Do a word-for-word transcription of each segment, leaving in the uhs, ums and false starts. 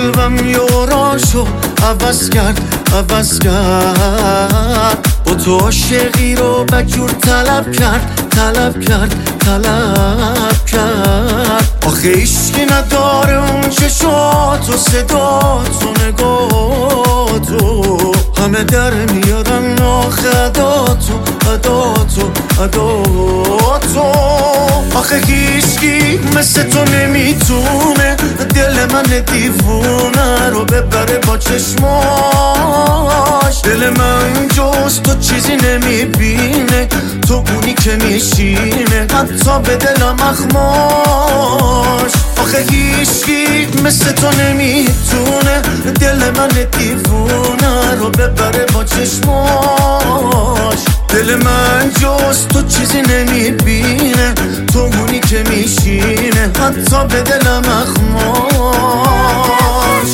قلبم یوراشو عوض کرد عوض کرد، با تو عاشقی رو بجور طلب کرد طلب کرد طلب کرد. آخه عشقی نداره اون چشات و صدات و نگاتو، همه در میارن آخه عداتو عداتو عداتو. آخه هیچکی مثل تو نمیتونه دل من دیوونه رو ببره با چشماش. دل من جز تو چیزی نمیبینه، تو اونی که میشینه حتی به دلم اخماش. آخه هیچکی مثل تو نمیتونه دل من دیوونه رو ببره با چشماش. دل من جز تو چیزی نمیبینه، تو اونی که میشینه حتی به دلم اخماش.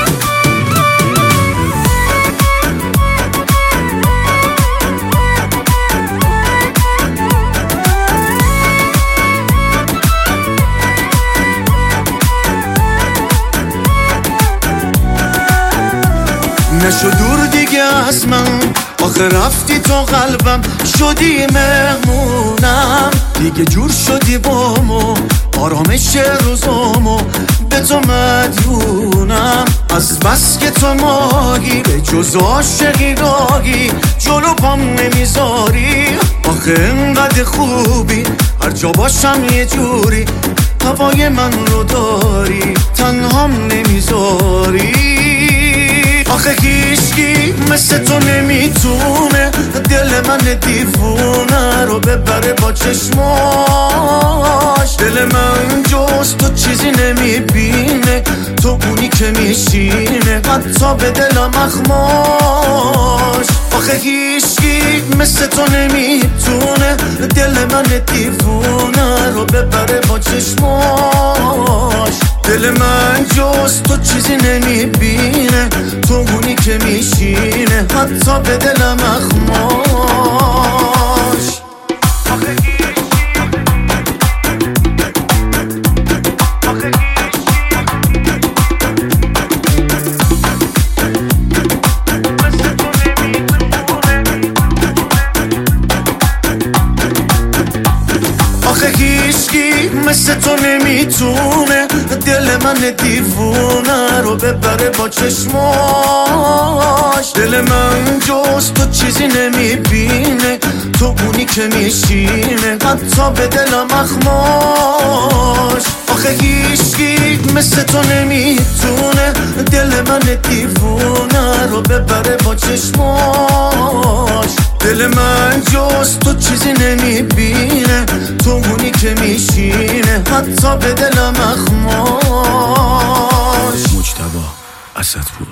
نشو دور دیگه از من، آخه رفتی تو قلبم شدی مهمونم. دیگه جور شدی بامو آرامش روزامو، به تو مدیونم. از بس که تو ماهی به جز عاشقی راهی جلو پام نمیذاری. آخه انقدر خوبی هر جا باشم یه جوری، هوای من رو داری تنهام نمیذاری. آخه هیچکی مثل تو نمیتونه دل من دیوونه رو ببره با چشماش. دل من جز تو چیزی نمیبینه، تو اونی که میشینه حتی به دلم اخماش. آخه هیچکی مثل تو نمیتونه دل من دیوونه رو ببره با چشماش. دل من جز تو چیزی نمیبینه، تو اونی که میشینه حتی به دلم اخماش. آخه هیچکی مثل تو نمیتونه دل من دیوونه رو ببره با چشماش. دل من جز تو چیزی نمیبینه، تو اونی که میشینه حتی به دلم اخماش. آخه هیچکی مثل تو نمیتونه دل من دیوونه رو ببره با چشماش. دل من جز تو چیزی نمیبینه، تو اونی که میشینه حتی به دلم اخماش. مجتبی اسدپور.